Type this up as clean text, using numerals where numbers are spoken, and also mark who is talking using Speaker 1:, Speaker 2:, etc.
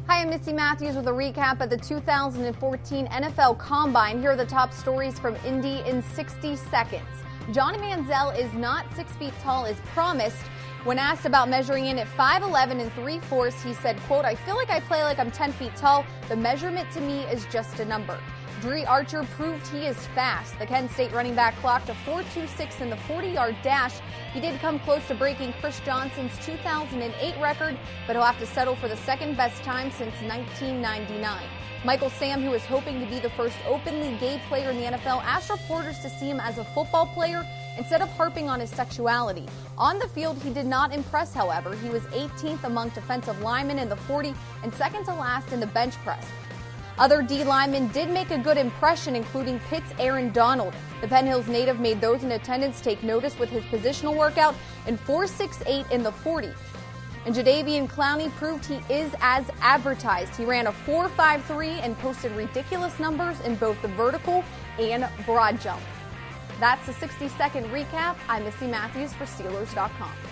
Speaker 1: Hi, I'm Missy Matthews with a recap of the 2014 NFL Combine. Here are the top stories from Indy in 60 seconds. Johnny Manziel is not 6 feet tall as promised. When asked about measuring in at 5'11 and 3/4, he said, quote, "I feel like I play like I'm 10 feet tall. The measurement to me is just a number." Dre Archer proved he is fast. The Kent State running back clocked a 4.26 in the 40-yard dash. He did come close to breaking Chris Johnson's 2008 record, but he'll have to settle for the second best time since 1999. Michael Sam, who is hoping to be the first openly gay player in the NFL, asked reporters to see him as a football player instead of harping on his sexuality. On the field, he did not impress, however. He was 18th among defensive linemen in the 40 and second to last in the bench press. Other D linemen did make a good impression, including Pitt's Aaron Donald. The Penn Hills native made those in attendance take notice with his positional workout in 4.68 in the 40. And Jadeveon Clowney proved he is as advertised. He ran a 4.53 and posted ridiculous numbers in both the vertical and broad jump. That's the 60-second recap. I'm Missy Matthews for Steelers.com.